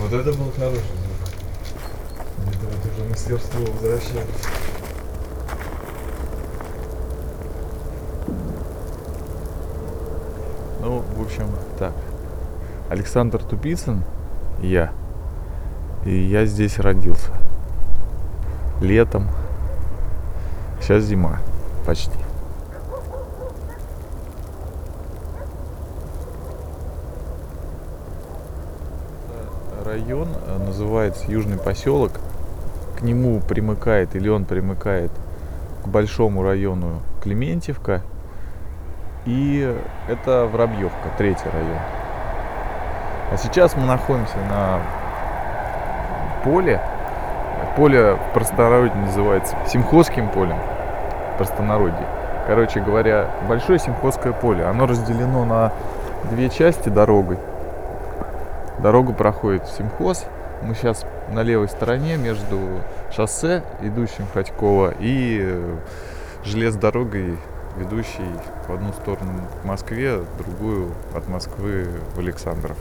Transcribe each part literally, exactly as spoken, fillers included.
Вот это был хороший звук. Это вот уже мастерство возвращалось. Ну, в общем, так. Александр Тупицын, я. И я здесь родился. Летом. Сейчас зима. Почти. Район называется Южный поселок. К нему примыкает, или он примыкает к большому району Клементьевка. И это Воробьевка, третий район. А сейчас мы находимся на поле. Поле в простонародье называется симхозским полем. В простонародье. Короче говоря, большое симхозское поле. Оно разделено на две части дорогой. Дорога проходит в симхоз. Мы сейчас на левой стороне между шоссе, идущим в Хотьково, и железной дорогой, ведущей в одну сторону к Москве, в другую от Москвы в Александров.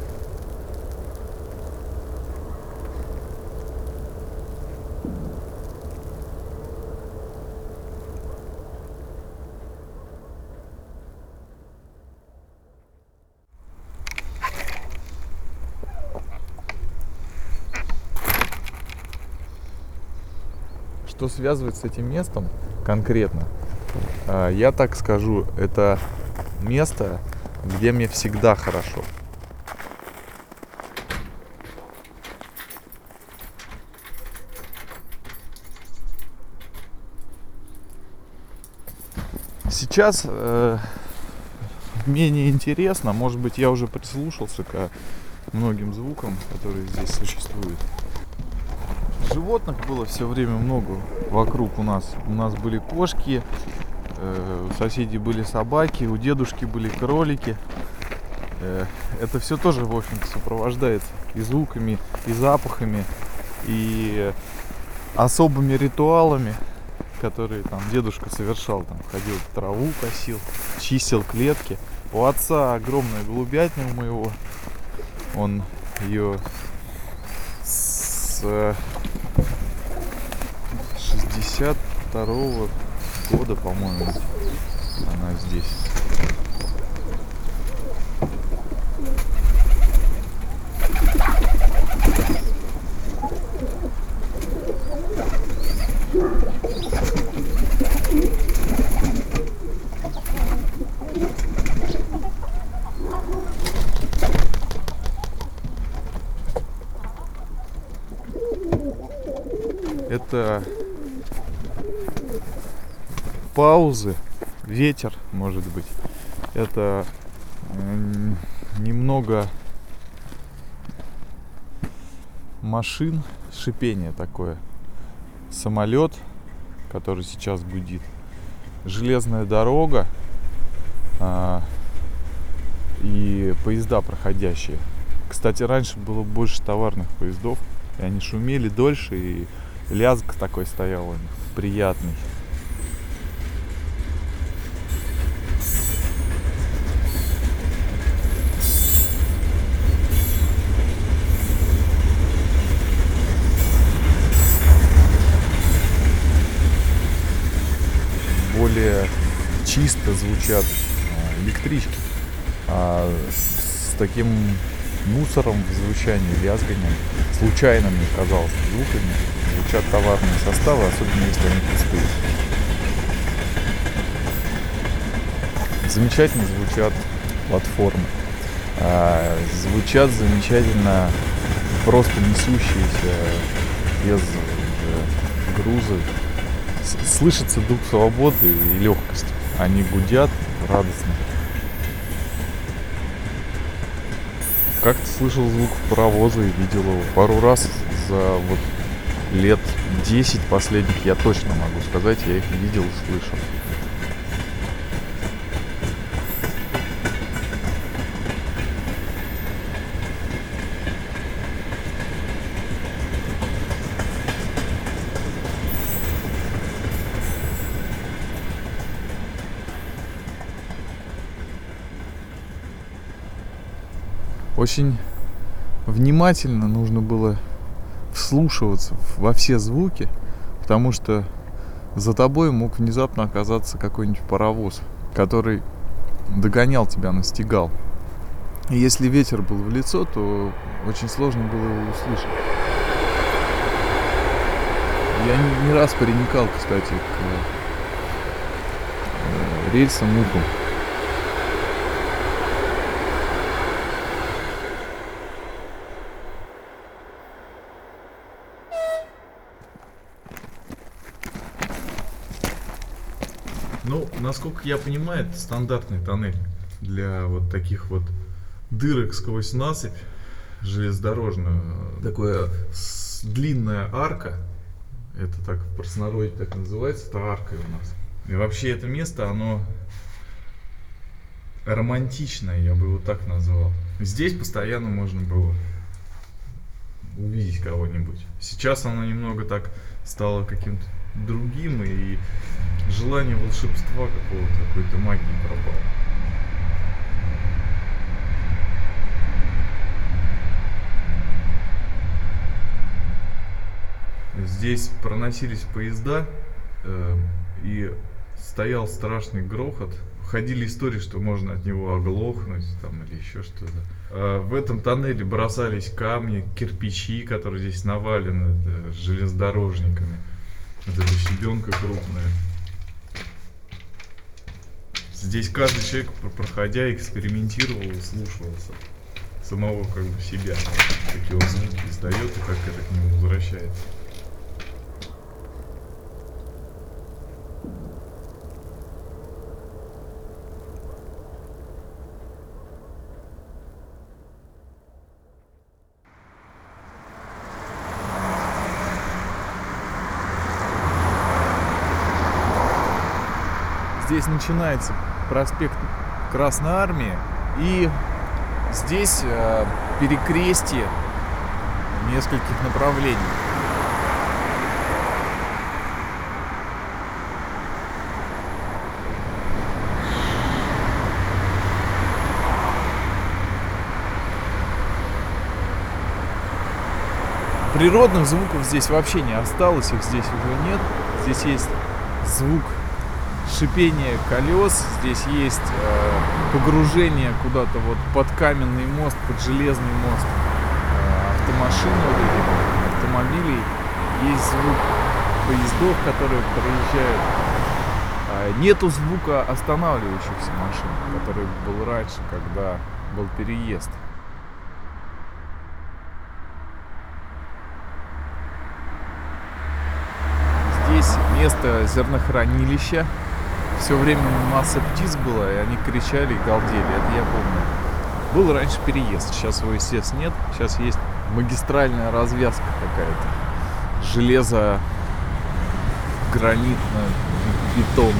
Что связывает с этим местом конкретно, я так скажу, это место, где мне всегда хорошо. Сейчас э, менее интересно, может быть, я уже прислушался к многим звукам, которые здесь существуют. Животных было все время много вокруг у нас. У нас были кошки, э, у соседей были собаки, у дедушки были кролики. Э, это все тоже, в общем-то, сопровождается и звуками, и запахами, и особыми ритуалами, которые там дедушка совершал. Там ходил, траву косил, чистил клетки. У отца огромная голубятня у моего. Он ее с шестьдесят второго года, по-моему, она здесь. Это паузы, ветер, может быть. Это немного машин, шипение такое. Самолет, который сейчас гудит. Железная дорога а, и поезда проходящие. Кстати, раньше было больше товарных поездов, и они шумели дольше, и лязг такой стоял у них приятный. Более чисто звучат электрички, а с таким мусором в звучании, лязганием, случайно, мне казалось, звуками звучат товарные составы, особенно если они пустые. Замечательно звучат платформы. А, звучат замечательно просто несущиеся без уже груза. Слышится дух свободы и легкости. Они гудят радостно. Как-то слышал звук паровоза и видел его пару раз за вот лет десять последних, я точно могу сказать, я их видел и слышал. Очень внимательно, нужно было вслушиваться во все звуки, потому что за тобой мог внезапно оказаться какой-нибудь паровоз, который догонял тебя, настигал. И если ветер был в лицо, то очень сложно было его услышать. Я не, не раз приникал, кстати, к э, рельсам ухом. Ну, насколько я понимаю, это стандартный тоннель для вот таких вот дырок сквозь насыпь железнодорожную. Такая длинная арка, это так в простонародье так называется, это аркой у нас. И вообще это место, оно романтичное, я бы его так назвал. Здесь постоянно можно было увидеть кого-нибудь. Сейчас оно немного так стало каким-то другим, и желание волшебства какого-то, какой-то магии пропало. Здесь проносились поезда, э, и стоял страшный грохот. Ходили истории, что можно от него оглохнуть там, или еще что-то. Э, в этом тоннеле бросались камни, кирпичи, которые здесь навалены э, железнодорожниками. Вот эта щебенка крупная. Здесь каждый человек, проходя, экспериментировал и слушался самого как бы себя, какие он звуки издает и как это к нему возвращается. Здесь начинается проспект Красной Армии, и здесь э, перекрестие нескольких направлений. Природных звуков здесь вообще не осталось, их здесь уже нет. Здесь есть звук шипение колес, здесь есть э, погружение куда-то вот под каменный мост, под железный мост э, автомашин, вот этих автомобилей. Есть звук поездов, которые проезжают. Э, нету звука останавливающихся машин, который был раньше, когда был переезд. Здесь место зернохранилища. Все время масса птиц была, и они кричали и галдели, это я помню. Был раньше переезд, сейчас его, естественно, нет. Сейчас есть магистральная развязка какая-то. Железо гранитно-бетонное.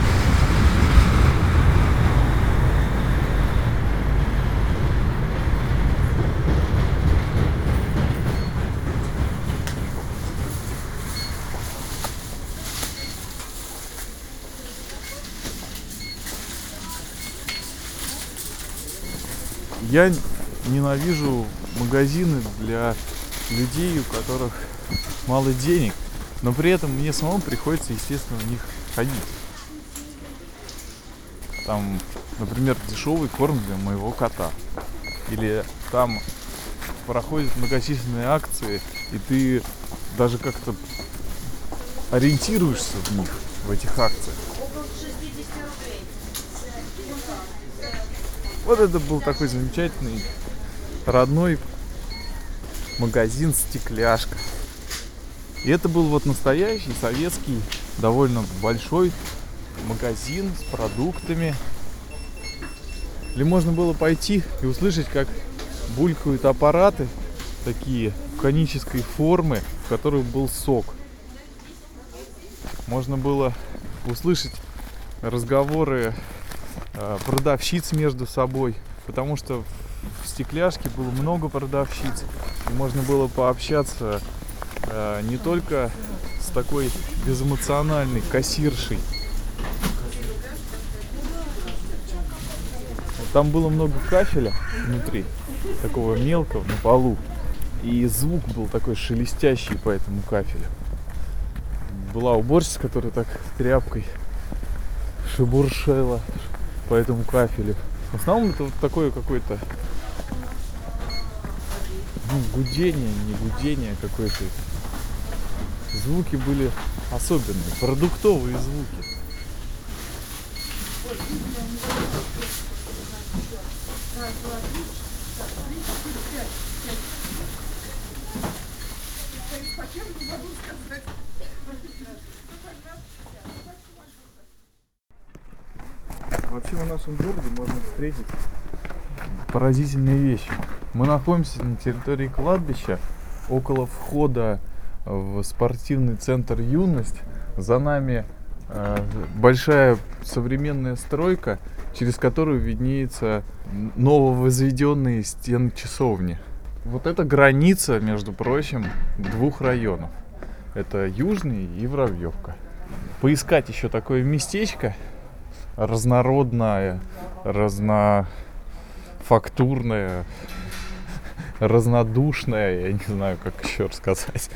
Я ненавижу магазины для людей, у которых мало денег, но при этом мне самому приходится, естественно, в них ходить. Там, например, дешевый корм для моего кота. Или там проходят многочисленные акции, и ты даже как-то ориентируешься в них, в этих акциях. Вот это был такой замечательный родной магазин «Стекляшка». И это был вот настоящий советский, довольно большой магазин с продуктами. Или можно было пойти и услышать, как булькают аппараты такие конической формы, в которых был сок. Можно было услышать разговоры продавщиц между собой, потому что в «Стекляшке» было много продавщиц, и можно было пообщаться э, не только с такой безэмоциональной кассиршей. Там было много кафеля внутри, такого мелкого, на полу. И звук был такой шелестящий по этому кафелю. Была уборщица, которая так тряпкой шебуршила по этому кафелю. В основном это вот такое какое-то, ну, гудение, не гудение, какое-то. Звуки были особенные, продуктовые звуки. Вообще в нашем городе можно встретить поразительные вещи. Мы находимся на территории кладбища, около входа в спортивный центр «Юность». За нами э, большая современная стройка, через которую виднеется нововозведенные стены часовни. Вот это граница, между прочим, двух районов. Это Южный и Воробьевка. Поискать еще такое местечко разнородное, разнофактурное, разнодушное, я не знаю, как еще рассказать.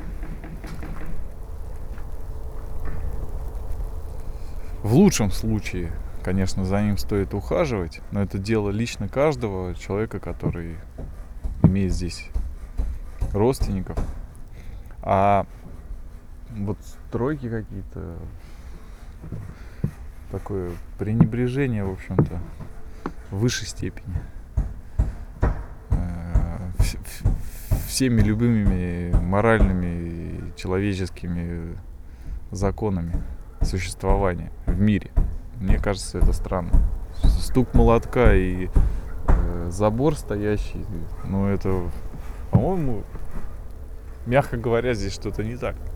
В лучшем случае, конечно, за ним стоит ухаживать, но это дело лично каждого человека, который имеет здесь родственников. А вот стройки какие-то, такое пренебрежение, в общем-то, в высшей степени всеми любыми моральными и человеческими законами существования в мире. Мне кажется, это странно. Стук молотка и э, забор стоящий, ну это, по-моему, мягко говоря, здесь что-то не так.